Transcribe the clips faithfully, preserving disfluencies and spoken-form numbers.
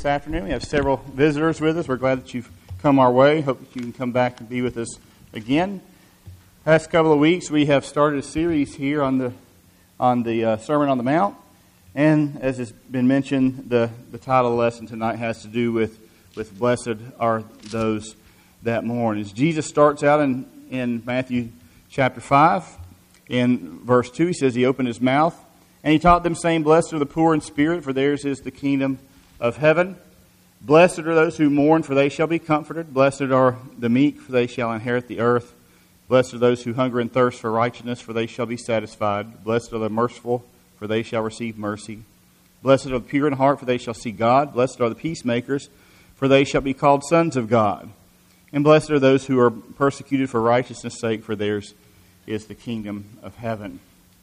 this afternoon. We have several visitors with us. We're glad that you've come our way. Hope that you can come back and be with us again. Past couple of weeks, we have started a series here on the on the uh, Sermon on the Mount, and as has been mentioned, the, the title of the lesson tonight has to do with with blessed are those that mourn. As Jesus starts out in in Matthew chapter five, in verse two, he says, he opened his mouth and he taught them, saying, "Blessed are the poor in spirit, for theirs is the kingdom of heaven. Blessed are those who mourn, for they shall be comforted. Blessed are the meek, for they shall inherit the earth. Blessed are those who hunger and thirst for righteousness, for they shall be satisfied. Blessed are the merciful, for they shall receive mercy. Blessed are the pure in heart, for they shall see God. Blessed are the peacemakers, for they shall be called sons of God. And blessed are those who are persecuted for righteousness' sake, for theirs is the kingdom of heaven."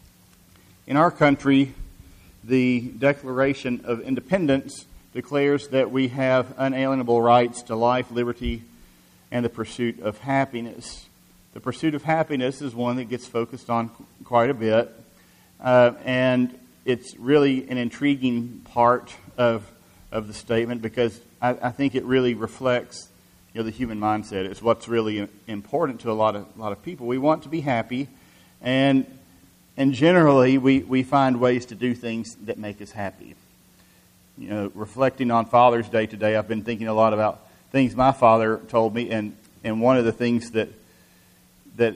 In our country, the Declaration of Independence declares that we have unalienable rights to life, liberty, and the pursuit of happiness. The pursuit of happiness is one that gets focused on quite a bit, uh, and it's really an intriguing part of of the statement because I, I think it really reflects, you know, the human mindset. It's what's really important to a lot of a lot of people. We want to be happy, and and generally we, we find ways to do things that make us happy. You know, reflecting on Father's Day today, I've been thinking a lot about things my father told me, and, and one of the things that that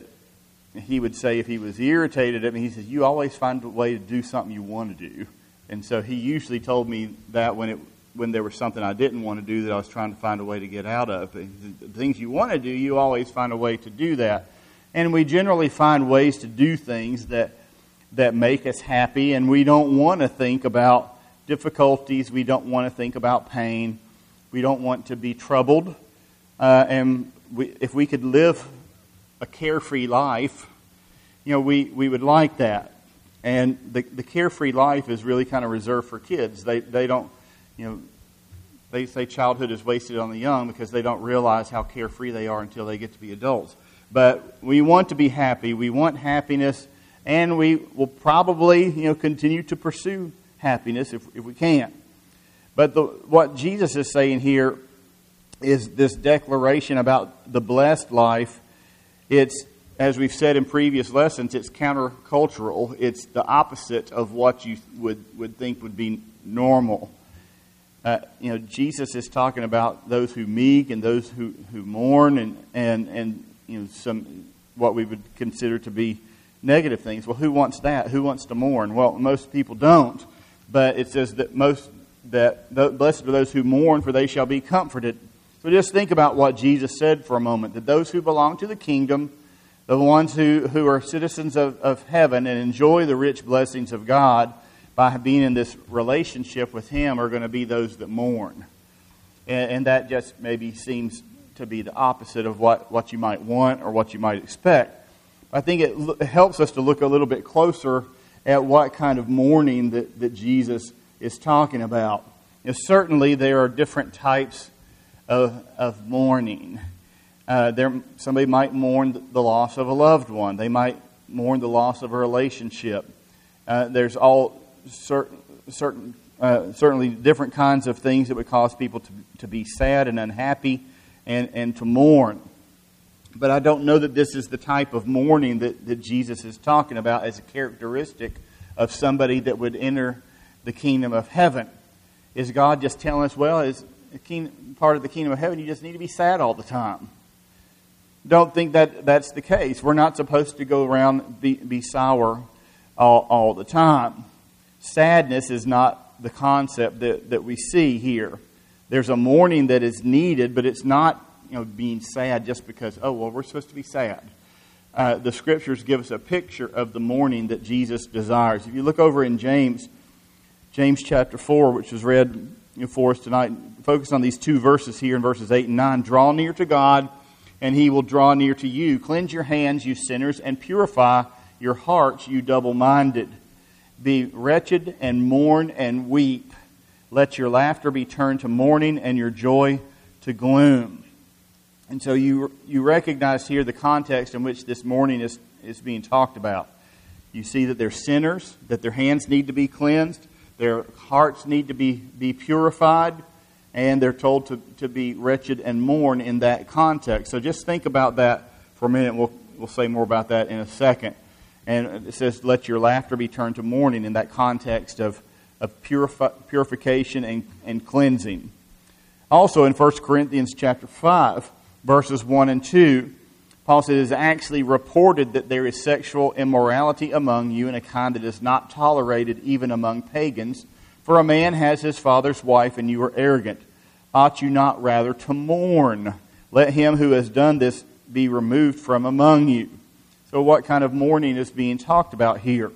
he would say if he was irritated at me, he says, "You always find a way to do something you want to do." And so he usually told me that when it when there was something I didn't want to do that I was trying to find a way to get out of. The things you want to do, you always find a way to do that. And we generally find ways to do things that that make us happy, and we don't want to think about difficulties. We don't want to think about pain. We don't want to be troubled. Uh, and we, if we could live a carefree life, you know, we, we would like that. And the, the carefree life is really kind of reserved for kids. They they don't, you know, they say childhood is wasted on the young because they don't realize how carefree they are until they get to be adults. But we want to be happy. We want happiness, and we will probably, you know, continue to pursue happiness if, if we can. But the, what Jesus is saying here is this declaration about the blessed life. It's, as we've said in previous lessons, it's countercultural. It's the opposite of what you would, would think would be normal. Uh, you know, Jesus is talking about those who meek and those who, who mourn and, and, and you know some what we would consider to be negative things. Well, who wants that? Who wants to mourn? Well, most people don't. But it says that most that blessed are those who mourn, for they shall be comforted. So just think about what Jesus said for a moment. That those who belong to the kingdom, the ones who, who are citizens of, of heaven and enjoy the rich blessings of God by being in this relationship with Him, are going to be those that mourn. And, and that just maybe seems to be the opposite of what, what you might want or what you might expect. I think it, l- it helps us to look a little bit closer at what kind of mourning that, that Jesus is talking about. You know, certainly there are different types of, of mourning. Uh, there, somebody might mourn the loss of a loved one. They might mourn the loss of a relationship. Uh, there's all certain, certain, uh, certainly different kinds of things that would cause people to, to be sad and unhappy and, and to mourn. But I don't know that this is the type of mourning that, that Jesus is talking about as a characteristic of somebody that would enter the kingdom of heaven. Is God just telling us, well, as a king, part of the kingdom of heaven, you just need to be sad all the time? Don't think that that's the case. We're not supposed to go around be, be sour all, all the time. Sadness is not the concept that, that we see here. There's a mourning that is needed, but it's not, you know, being sad just because, oh, well, we're supposed to be sad. Uh, the Scriptures give us a picture of the mourning that Jesus desires. If you look over in James, James chapter four, which was read, you know, for us tonight, focus on these two verses here in verses eight and nine. "Draw near to God, and He will draw near to you. Cleanse your hands, you sinners, and purify your hearts, you double-minded. Be wretched and mourn and weep. Let your laughter be turned to mourning and your joy to gloom." And so you you recognize here the context in which this mourning is, is being talked about. You see that they're sinners, that their hands need to be cleansed, their hearts need to be, be purified, And they're told to, to be wretched and mourn in that context. So just think about that for a minute. We'll, we'll say more about that in a second. And it says, let your laughter be turned to mourning in that context of, of purifi- purification and, and cleansing. Also in First Corinthians chapter five, verses one and two, Paul says, it is actually reported that there is sexual immorality among you in a kind that is not tolerated even among pagans. For a man has his father's wife, and you are arrogant. Ought you not rather to mourn? Let him who has done this be removed from among you. So what kind of mourning is being talked about here?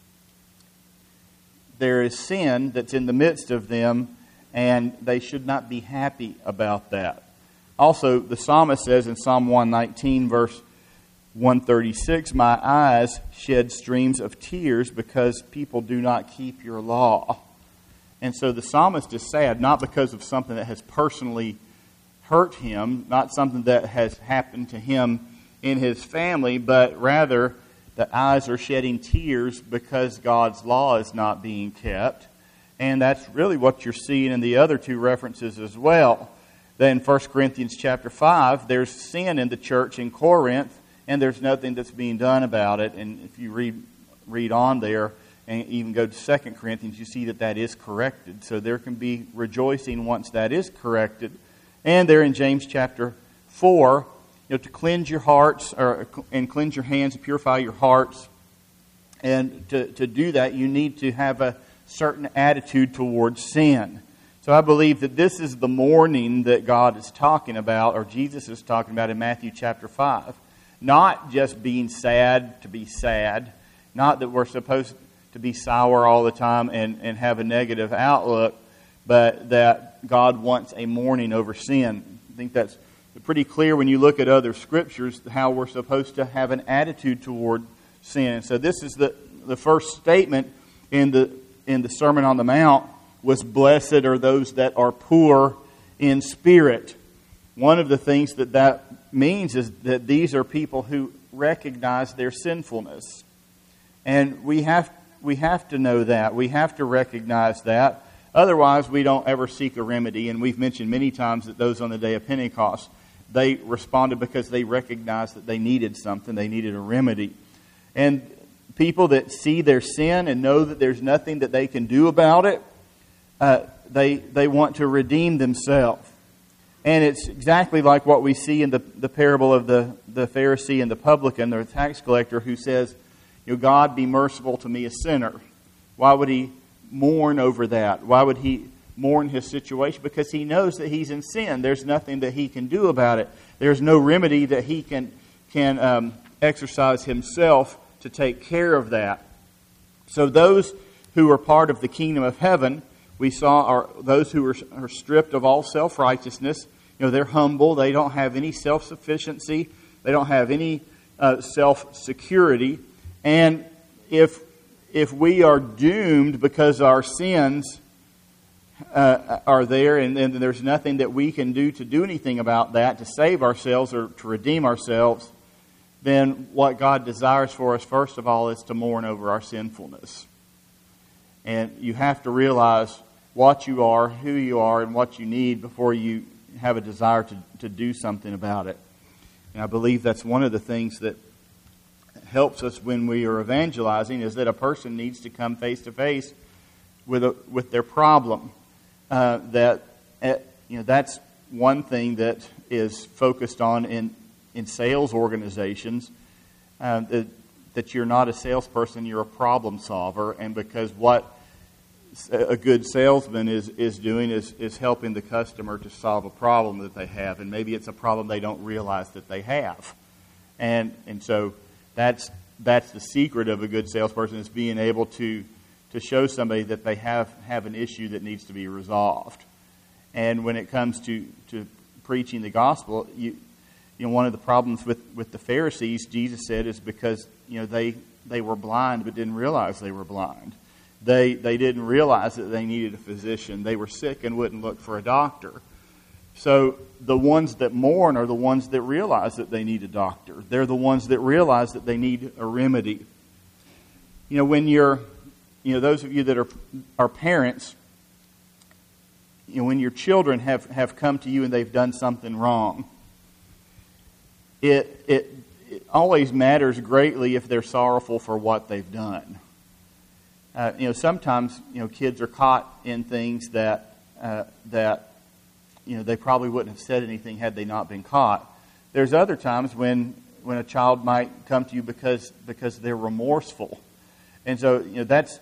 There is sin that's in the midst of them, and they should not be happy about that. Also, the psalmist says in Psalm one nineteen, verse one thirty-six, my eyes shed streams of tears because people do not keep your law. And so the psalmist is sad, not because of something that has personally hurt him, not something that has happened to him in his family, but rather the eyes are shedding tears because God's law is not being kept. And that's really what you're seeing in the other two references as well. Then First Corinthians chapter five, there's sin in the church in Corinth, and there's nothing that's being done about it. And if you read read on there, and even go to Second Corinthians, you see that that is corrected. So there can be rejoicing once that is corrected. And there in James chapter four, you know, to cleanse your hearts or and cleanse your hands, and purify your hearts. And to, to do that, you need to have a certain attitude towards sin. So I believe that this is the mourning that God is talking about, or Jesus is talking about in Matthew chapter five. Not just being sad to be sad. Not that we're supposed to be sour all the time and, and have a negative outlook, but that God wants a mourning over sin. I think that's pretty clear when you look at other scriptures, how we're supposed to have an attitude toward sin. So this is the, the first statement in the in the Sermon on the Mount was, blessed are those that are poor in spirit. One of the things that that means is that these are people who recognize their sinfulness. And we have we have to know that. We have to recognize that. Otherwise, we don't ever seek a remedy. And we've mentioned many times that those on the day of Pentecost, they responded because they recognized that they needed something. They needed a remedy. And people that see their sin and know that there's nothing that they can do about it, uh, they they want to redeem themselves. And it's exactly like what we see in the, the parable of the, the Pharisee and the publican, the tax collector, who says, you know, God, be merciful to me, a sinner. Why would he mourn over that? Why would he mourn his situation? Because he knows that he's in sin. There's nothing that he can do about it. There's no remedy that he can, can um, exercise himself to take care of that. So those who are part of the kingdom of heaven, we saw, are those who are, are stripped of all self-righteousness. You know, they're humble. They don't have any self-sufficiency. They don't have any uh, self-security. And if if we are doomed because our sins uh, are there, and, and there's nothing that we can do to do anything about that, to save ourselves or to redeem ourselves, then what God desires for us, first of all, is to mourn over our sinfulness. And you have to realize what you are, who you are, and what you need before you have a desire to, to do something about it. And I believe that's one of the things that helps us when we are evangelizing, is that a person needs to come face to face with a, with their problem. Uh, that uh, you know that's one thing that is focused on in in sales organizations. Uh, that that you're not a salesperson, you're a problem solver, and because what a good salesman is is doing is is helping the customer to solve a problem that they have, and maybe it's a problem they don't realize that they have, and and so. That's that's the secret of a good salesperson, is being able to to show somebody that they have, have an issue that needs to be resolved. And when it comes to, to preaching the gospel, you you know one of the problems with, with the Pharisees, Jesus said, is because you know they they were blind but didn't realize they were blind. They they didn't realize that they needed a physician. They were sick and wouldn't look for a doctor. So the ones that mourn are the ones that realize that they need a doctor. They're the ones that realize that they need a remedy. You know, when you're, you know, those of you that are are parents, you know, when your children have, have come to you and they've done something wrong, it, it it always matters greatly if they're sorrowful for what they've done. Uh, you know, sometimes you know kids are caught in things that uh, that you know they probably wouldn't have said anything had they not been caught. There's other times when when a child might come to you because because they're remorseful, and so you know that's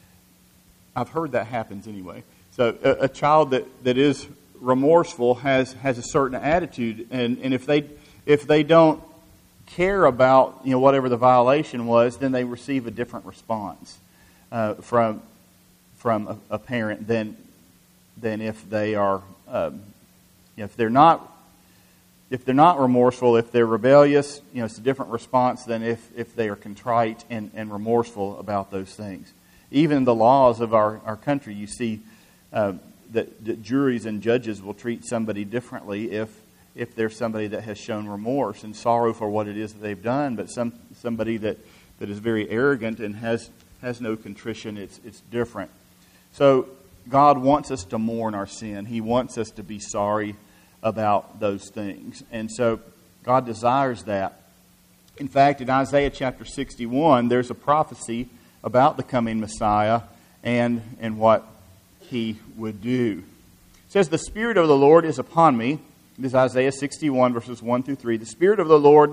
I've heard that happens anyway. So a, a child that, that is remorseful has, has a certain attitude, and, and if they if they don't care about you know whatever the violation was, then they receive a different response uh, from from a, a parent than than if they are um, you know, if they're not if they're not remorseful, if they're rebellious, you know it's a different response than if, if they are contrite and, and remorseful about those things. Even the laws of our, our country, you see uh, that, that juries and judges will treat somebody differently if if there's somebody that has shown remorse and sorrow for what it is that they've done, but some somebody that, that is very arrogant and has has no contrition, it's it's different. So God wants us to mourn our sin. He wants us to be sorry about those things. And so God desires that. In fact, in Isaiah chapter sixty-one, there's a prophecy about the coming Messiah and, and what he would do. It says, "The Spirit of the Lord is upon me." This is Isaiah sixty-one, verses one through three. "The Spirit of the Lord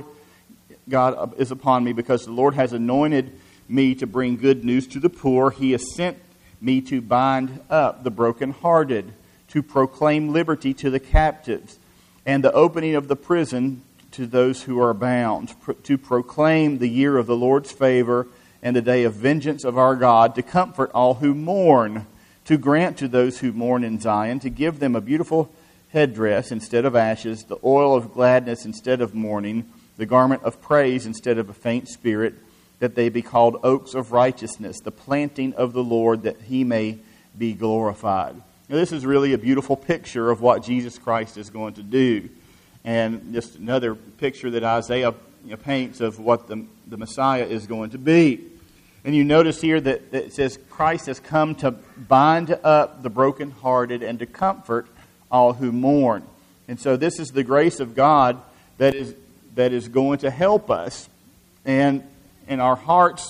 God is upon me, because the Lord has anointed me to bring good news to the poor. He has sent me to bind up the brokenhearted, to proclaim liberty to the captives, and the opening of the prison to those who are bound, to proclaim the year of the Lord's favor and the day of vengeance of our God, to comfort all who mourn, to grant to those who mourn in Zion, to give them a beautiful headdress instead of ashes, the oil of gladness instead of mourning, the garment of praise instead of a faint spirit, that they be called oaks of righteousness, the planting of the Lord, that he may be glorified." Now, this is really a beautiful picture of what Jesus Christ is going to do. And just another picture that Isaiah you know, paints of what the, the Messiah is going to be. And you notice here that, that it says Christ has come to bind up the brokenhearted and to comfort all who mourn. And so this is the grace of God that is that is going to help us. And and our hearts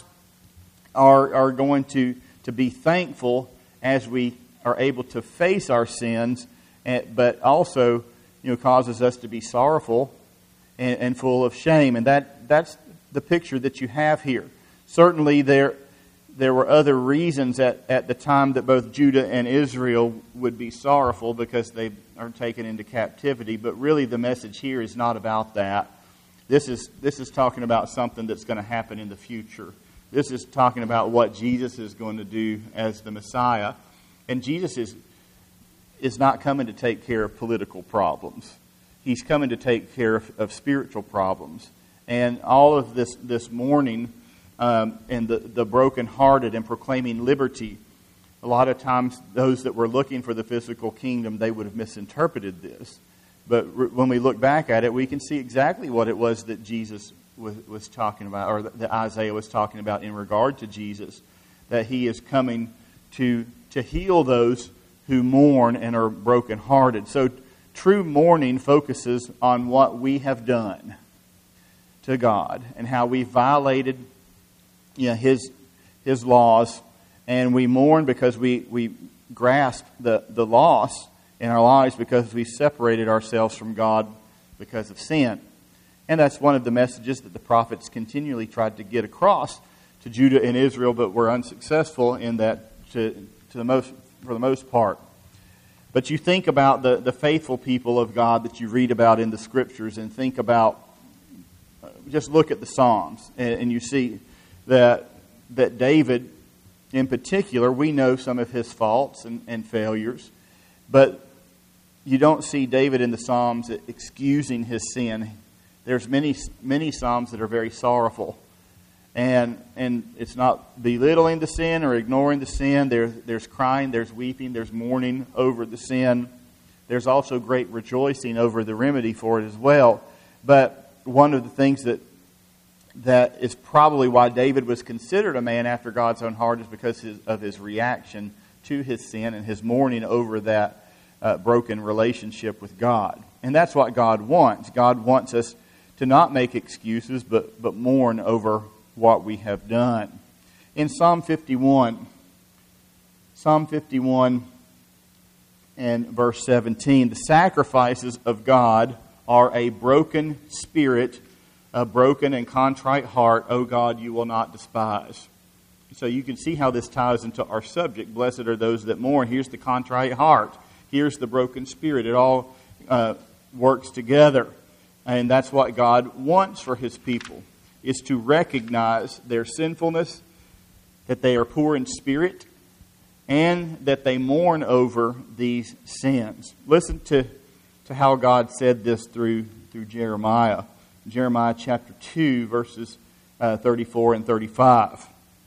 are are going to, to be thankful as we are able to face our sins, but also you know causes us to be sorrowful and, and full of shame. And that that's the picture that you have here. Certainly there there were other reasons at, at the time that both Judah and Israel would be sorrowful because they are taken into captivity. But really the message here is not about that. This is this is talking about something that's going to happen in the future. This is talking about what Jesus is going to do as the Messiah. And Jesus is is not coming to take care of political problems. He's coming to take care of, of spiritual problems. And all of this, this mourning um, and the, the brokenhearted and proclaiming liberty, a lot of times those that were looking for the physical kingdom, they would have misinterpreted this. But re- when we look back at it, we can see exactly what it was that Jesus was, was talking about, or that Isaiah was talking about in regard to Jesus, that he is coming to, to heal those who mourn and are brokenhearted. So true mourning focuses on what we have done to God and how we violated you know, His His laws, and we mourn because we, we grasp the, the loss in our lives because we separated ourselves from God because of sin. And that's one of the messages that the prophets continually tried to get across to Judah and Israel, but were unsuccessful in that to, to the most for the most part. But you think about the, the faithful people of God that you read about in the Scriptures, and think about, just look at the Psalms, and, and you see that that David, in particular, we know some of his faults and, and failures, but you don't see David in the Psalms excusing his sin. There's many many Psalms that are very sorrowful. And and it's not belittling the sin or ignoring the sin. There, there's crying, there's weeping, there's mourning over the sin. There's also great rejoicing over the remedy for it as well. But one of the things that that is probably why David was considered a man after God's own heart is because his, of his reaction to his sin and his mourning over that uh, broken relationship with God. And that's what God wants. God wants us to not make excuses, but, but mourn over what we have done. In Psalm fifty-one, Psalm fifty-one and verse seventeen, the sacrifices of God are a broken spirit, a broken and contrite heart, O God, you will not despise. So you can see how this ties into our subject. Blessed are those that mourn. Here's the contrite heart. Here's the broken spirit. It all uh, works together. And that's what God wants for His people, is to recognize their sinfulness, that they are poor in spirit, and that they mourn over these sins. Listen to, to how God said this through, through Jeremiah. Jeremiah chapter two, verses uh, thirty-four and thirty-five.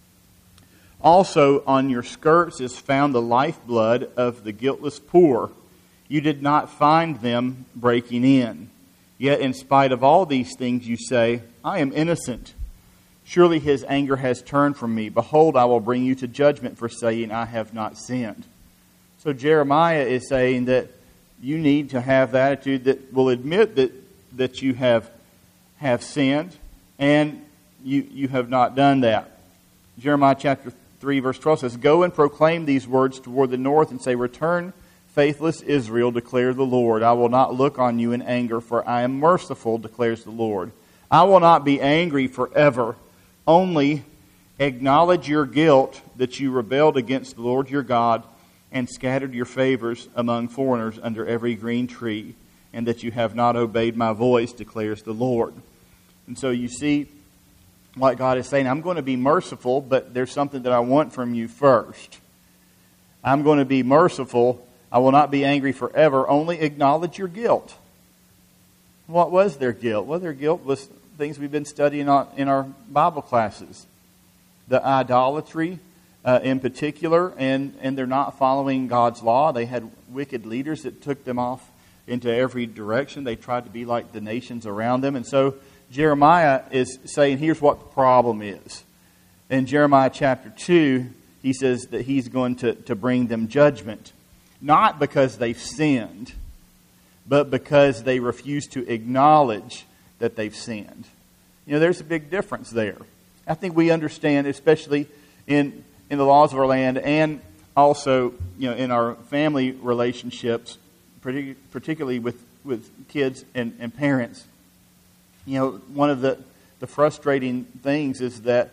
Also on your skirts is found the lifeblood of the guiltless poor. You did not find them breaking in. Yet in spite of all these things you say, I am innocent. Surely His anger has turned from me. Behold, I will bring you to judgment for saying, I have not sinned. So Jeremiah is saying that you need to have the attitude that will admit that, that you have, have sinned, and you, you have not done that. Jeremiah chapter three verse twelve says, Go and proclaim these words toward the north and say, Return, faithless Israel, declares the Lord. I will not look on you in anger, for I am merciful, declares the Lord. I will not be angry forever. Only acknowledge your guilt that you rebelled against the Lord your God and scattered your favors among foreigners under every green tree, and that you have not obeyed my voice, declares the Lord. And so you see what God is saying. I'm going to be merciful, but there's something that I want from you first. I'm going to be merciful. I will not be angry forever. Only acknowledge your guilt. What was their guilt? Well, their guilt was things we've been studying in our Bible classes. The idolatry uh, in particular, and, and they're not following God's law. They had wicked leaders that took them off into every direction. They tried to be like the nations around them. And so Jeremiah is saying, here's what the problem is. In Jeremiah chapter two, he says that he's going to, to bring them judgment. Not because they've sinned, but because they refuse to acknowledge that they've sinned. You know, there's a big difference there. I think we understand, especially in in the laws of our land, and also, you know, in our family relationships, particularly with, with kids and, and parents. You know, one of the, the frustrating things is that,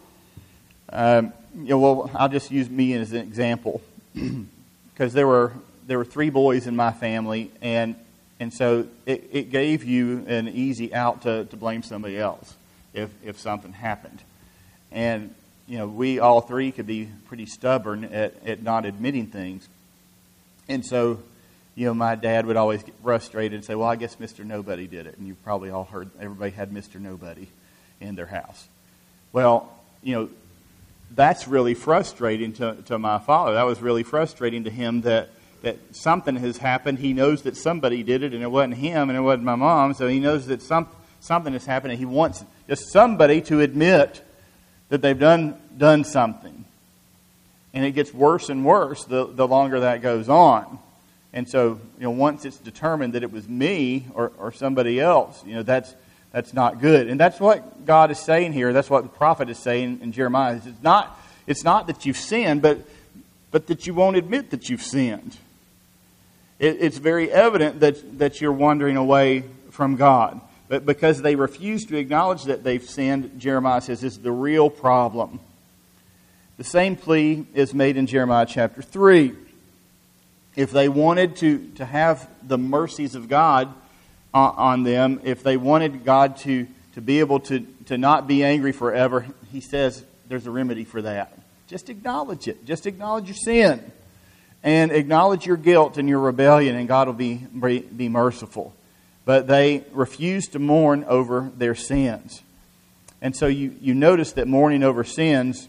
um, you know, well, I'll just use me as an example, because there were there were three boys in my family, and and so it, it gave you an easy out to, to blame somebody else if if something happened. And, you know, we all three could be pretty stubborn at, at not admitting things. And so, you know, my dad would always get frustrated and say, well, I guess Mister Nobody did it. And you've probably all heard everybody had Mister Nobody in their house. Well, you know, that's really frustrating to, to my father. That was really frustrating to him that, that something has happened. He knows that somebody did it, and it wasn't him, and it wasn't my mom. So he knows that some, something has happened, and he wants just somebody to admit that they've done done something. And it gets worse and worse the, the longer that goes on. And so, you know, once it's determined that it was me or, or somebody else, you know, that's that's not good. And that's what God is saying here. That's what the prophet is saying in Jeremiah. It's not it's not that you've sinned, but but that you won't admit that you've sinned. It, it's very evident that, that you're wandering away from God. But because they refuse to acknowledge that they've sinned, Jeremiah says, is the real problem. The same plea is made in Jeremiah chapter three. If they wanted to, to have the mercies of God on, on them, if they wanted God to, to be able to, to not be angry forever, he says there's a remedy for that. Just acknowledge it. Just acknowledge your sin. And acknowledge your guilt and your rebellion, and God will be, be merciful. But they refuse to mourn over their sins. And so you, you notice that mourning over sins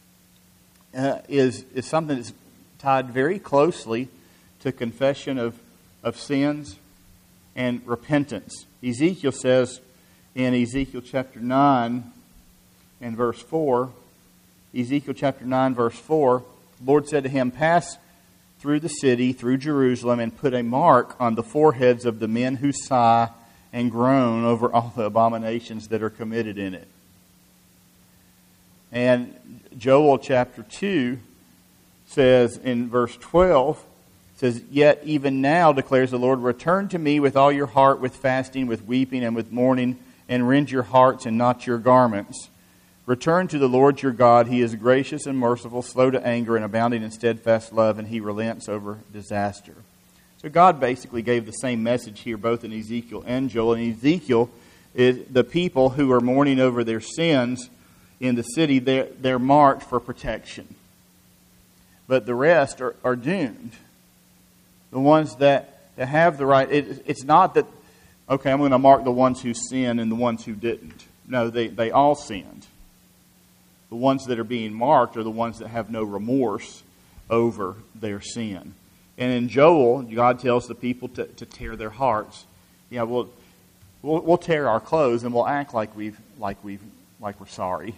uh, is, is something that's tied very closely to confession of, of sins and repentance. Ezekiel says in Ezekiel chapter nine and verse four, Ezekiel chapter nine verse four, the Lord said to him, Pass through the city, through Jerusalem, and put a mark on the foreheads of the men who sigh and groan over all the abominations that are committed in it. And Joel chapter two says in verse twelve, says, "Yet even now, declares the Lord, return to me with all your heart, with fasting, with weeping, and with mourning, and rend your hearts and not your garments. Return to the Lord your God. He is gracious and merciful, slow to anger, and abounding in steadfast love, and He relents over disaster." So God basically gave the same message here, both in Ezekiel and Joel. In Ezekiel, is the people who are mourning over their sins in the city, they're, they're marked for protection. But the rest are, are doomed. The ones that, that have the right, it, it's not that, okay, I'm going to mark the ones who sinned and the ones who didn't. No, they, they all sinned. The ones that are being marked are the ones that have no remorse over their sin. And in Joel, God tells the people to, to tear their hearts. Yeah, we'll, we'll we'll tear our clothes and we'll act like we've like we've like we're sorry.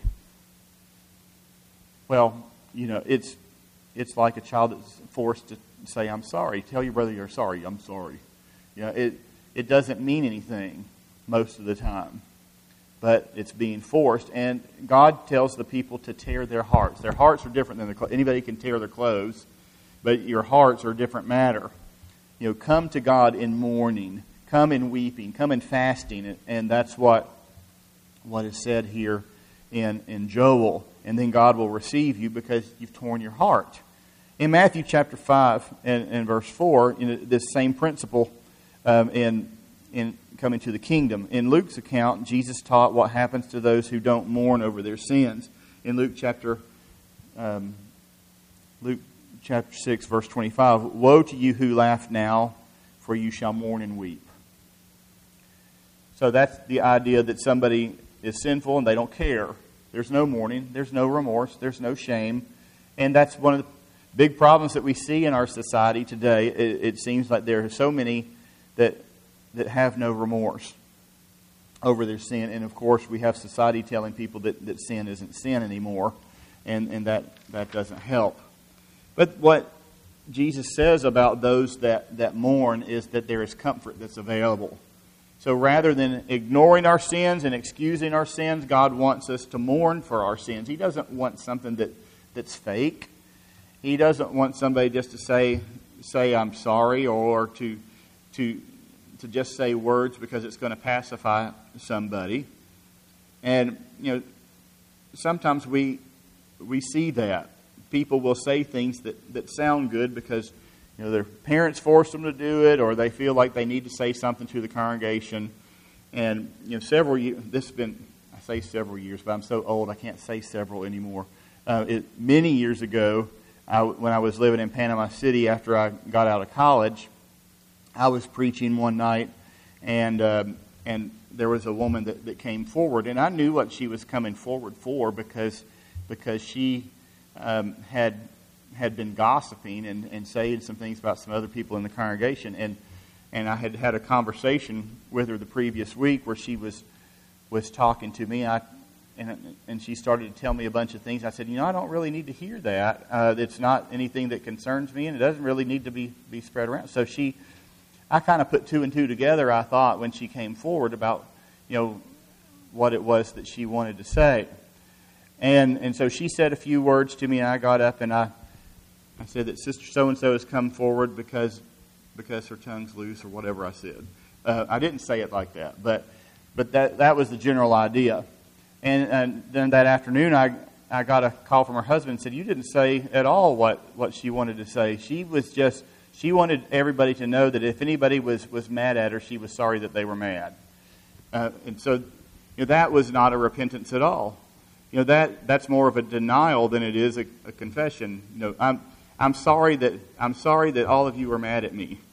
Well, you know, it's it's like a child that's forced to say, "I'm sorry." Tell your brother you're sorry. I'm sorry. You know, it it doesn't mean anything most of the time, but it's being forced. And God tells the people to tear their hearts. Their hearts are different than their clothes. Anybody can tear their clothes, but your hearts are a different matter. You know, come to God in mourning, come in weeping, come in fasting, and that's what what is said here in, in Joel. And then God will receive you because you've torn your heart. In Matthew chapter five and, and verse four, you know, this same principle um, in in coming to the kingdom. In Luke's account, Jesus taught what happens to those who don't mourn over their sins. In Luke chapter um, Luke. Chapter six, verse twenty-five, "Woe to you who laugh now, for you shall mourn and weep." So that's the idea that somebody is sinful and they don't care. There's no mourning, there's no remorse, there's no shame. And that's one of the big problems that we see in our society today. It, it seems like there are so many that that have no remorse over their sin. And of course, we have society telling people that, that sin isn't sin anymore. And, and that, that doesn't help. But what Jesus says about those that, that mourn is that there is comfort that's available. So rather than ignoring our sins and excusing our sins, God wants us to mourn for our sins. He doesn't want something that, that's fake. He doesn't want somebody just to say, say I'm sorry, or to, to, to just say words because it's going to pacify somebody. And, you know, sometimes we we see that. People will say things that, that sound good because, you know, their parents force them to do it, or they feel like they need to say something to the congregation. And, you know, several years, this has been, I say several years, but I'm so old I can't say several anymore. Uh, it, many years ago, I, when I was living in Panama City after I got out of college, I was preaching one night, and um, and there was a woman that, that came forward, and I knew what she was coming forward for because because she Um, had had been gossiping and, and saying some things about some other people in the congregation, and and I had had a conversation with her the previous week where she was was talking to me. I and and she started to tell me a bunch of things. I said, you know, I don't really need to hear that. Uh, it's not anything that concerns me, and it doesn't really need to be be spread around. So she, I kind of put two and two together. I thought when she came forward about, you know, what it was that she wanted to say. And and so she said a few words to me, and I got up and I I said that Sister So-and-so has come forward because because her tongue's loose, or whatever I said. Uh, I didn't say it like that, but but that that was the general idea. And, and then that afternoon, I I got a call from her husband and said, you didn't say at all what, what she wanted to say. She was just, she wanted everybody to know that if anybody was, was mad at her, she was sorry that they were mad. Uh, and so, you know, that was not a repentance at all. You know, that that's more of a denial than it is a, a confession. You know, I'm I'm sorry that I'm sorry that all of you were mad at me.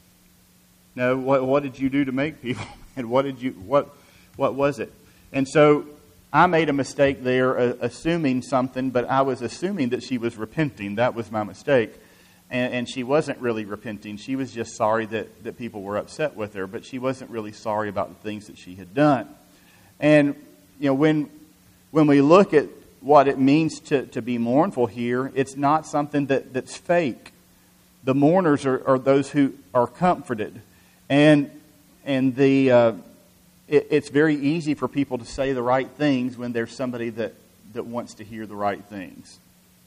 No, what what did you do to make people? And what did you what what was it? And so I made a mistake there, uh, assuming something, but I was assuming that she was repenting. That was my mistake. And, and she wasn't really repenting. She was just sorry that, that people were upset with her, but she wasn't really sorry about the things that she had done. And, you know, when when we look at what it means to, to be mournful here, it's not something that, that's fake. the mourners are, are those who are comforted. And and the uh, it, it's very easy for people to say the right things when there's somebody that, that wants to hear the right things.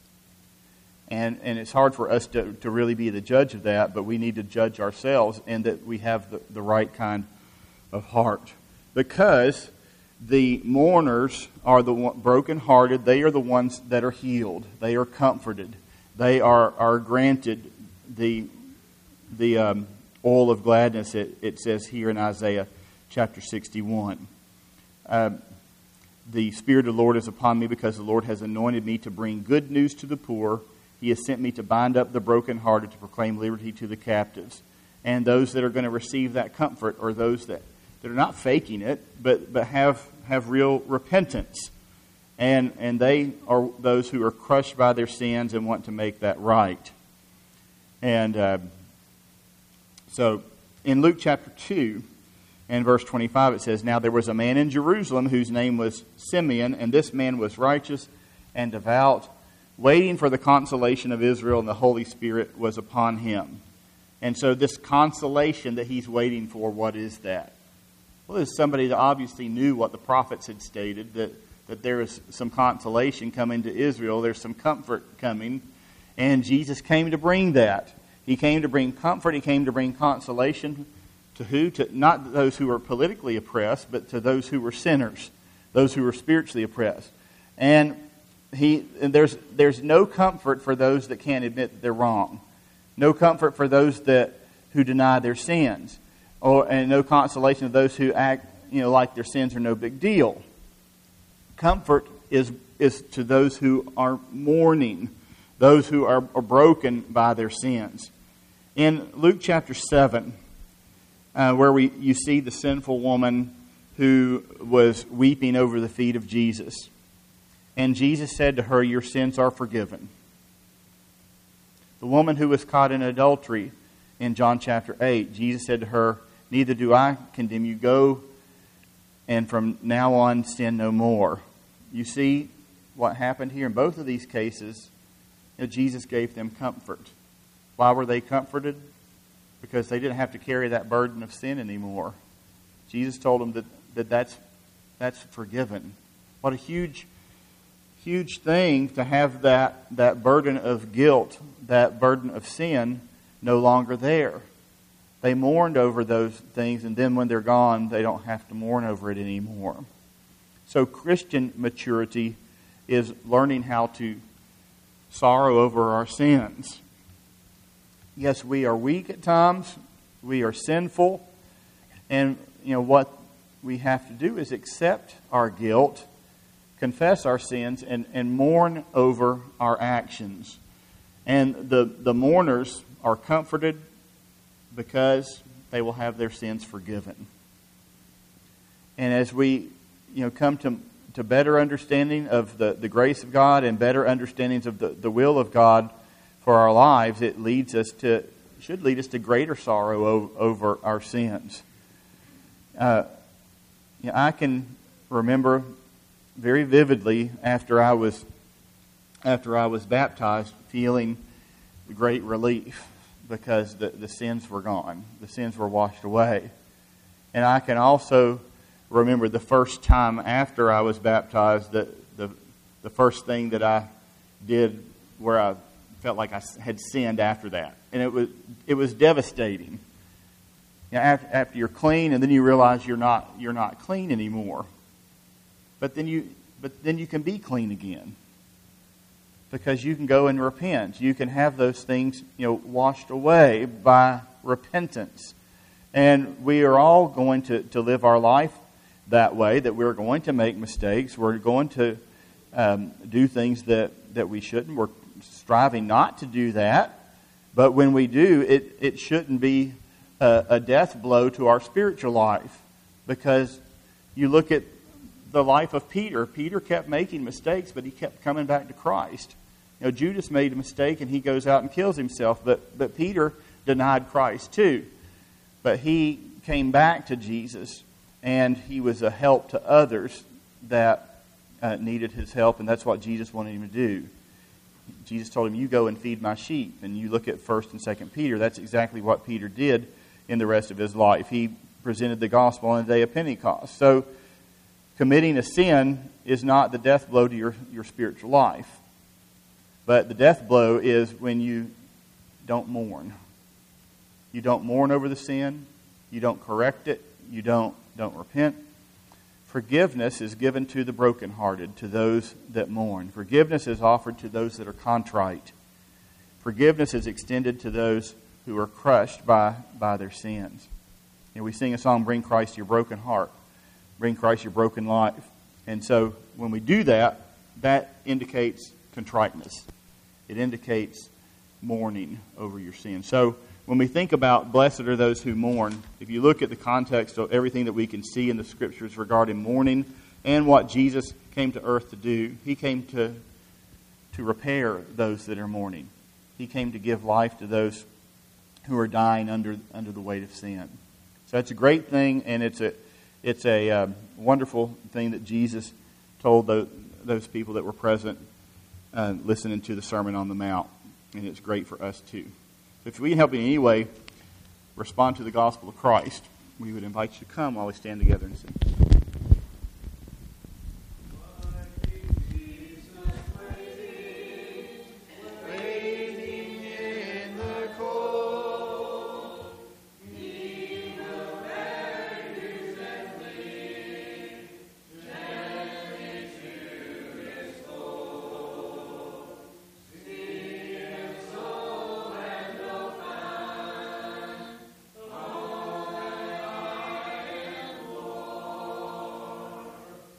And and it's hard for us to, to really be the judge of that, but we need to judge ourselves and that we have the, the right kind of heart. Because the mourners are the one, brokenhearted. They are the ones that are healed. They are comforted. They are, are granted the the um, oil of gladness, it, it says here in Isaiah chapter sixty-one. Uh, the Spirit of the Lord is upon me because the Lord has anointed me to bring good news to the poor. He has sent me to bind up the brokenhearted, to proclaim liberty to the captives. And those that are going to receive that comfort are those that, that are not faking it, but, but have, have real repentance. And, and they are those who are crushed by their sins and want to make that right. And uh, so in Luke chapter two and verse twenty-five it says, Now there was a man in Jerusalem whose name was Simeon, and this man was righteous and devout, waiting for the consolation of Israel, and the Holy Spirit was upon him. And so this consolation that he's waiting for, what is that? Well, there's somebody that obviously knew what the prophets had stated, that, that there is some consolation coming to Israel. There's some comfort coming. And Jesus came to bring that. He came to bring comfort. He came to bring consolation to who? To not those who were politically oppressed, but to those who were sinners, those who were spiritually oppressed. And he and there's there's no comfort for those that can't admit that they're wrong. No comfort for those that who deny their sins. Or and no consolation of those who act, you know, like their sins are no big deal. Comfort is is to those who are mourning, those who are, are broken by their sins. In Luke chapter seven, uh, where we you see the sinful woman who was weeping over the feet of Jesus. And Jesus said to her, Your sins are forgiven. The woman who was caught in adultery in John chapter eight, Jesus said to her, Neither do I condemn you. Go, and from now on sin no more. You see what happened here in both of these cases. You know, Jesus gave them comfort. Why were they comforted? Because they didn't have to carry that burden of sin anymore. Jesus told them that, that that's, that's forgiven. What a huge, huge thing to have that, that burden of guilt, that burden of sin no longer there. They mourned over those things, and then when they're gone, they don't have to mourn over it anymore. So Christian maturity is learning how to sorrow over our sins. Yes, we are weak at times. We are sinful. And, you know, what we have to do is accept our guilt, confess our sins, and, and mourn over our actions. And the, the mourners are comforted because they will have their sins forgiven. And as we, you know, come to, to better understanding of the, the grace of God and better understandings of the, the will of God for our lives, it leads us to, should lead us to greater sorrow o- over our sins. Uh, you know, I can remember very vividly after I was after I was baptized, feeling great relief because the, the sins were gone. The sins were washed away. And I can also remember the first time after I was baptized, that the the first thing that I did where I felt like I had sinned after that. And it was it was devastating. You know, after, after you're clean, and then you realize you're not you're not clean anymore. But then you but then you can be clean again. Because you can go and repent. You can have those things, you know, washed away by repentance. And we are all going to, to live our life that way, that we're going to make mistakes. We're going to um, do things that, that we shouldn't. We're striving not to do that. But when we do, it, it shouldn't be a, a death blow to our spiritual life. Because you look at the life of Peter. Peter kept making mistakes, but he kept coming back to Christ. You know, Judas made a mistake and he goes out and kills himself, but, but Peter denied Christ too. But he came back to Jesus, and he was a help to others that uh, needed his help, and that's what Jesus wanted him to do. Jesus told him, you go and feed my sheep. And you look at First and Second Peter, that's exactly what Peter did in the rest of his life. He presented the gospel on the day of Pentecost. So committing a sin is not the death blow to your, your spiritual life. But the death blow is when you don't mourn. You don't mourn over the sin. You don't correct it. You don't, don't repent. Forgiveness is given to the brokenhearted, to those that mourn. Forgiveness is offered to those that are contrite. Forgiveness is extended to those who are crushed by, by their sins. You know, we sing a song, Bring Christ Your Broken Heart. Bring Christ Your Broken Life. And so when we do that, that indicates contriteness. It indicates mourning over your sin. So when we think about blessed are those who mourn, if you look at the context of everything that we can see in the Scriptures regarding mourning and what Jesus came to earth to do, He came to, to repair those that are mourning. He came to give life to those who are dying under under the weight of sin. So it's a great thing, and it's a it's a uh, wonderful thing that Jesus told those, those people that were present uh, listening to the Sermon on the Mount, and it's great for us too. If we can help in any way respond to the gospel of Christ, we would invite you to come while we stand together and sing.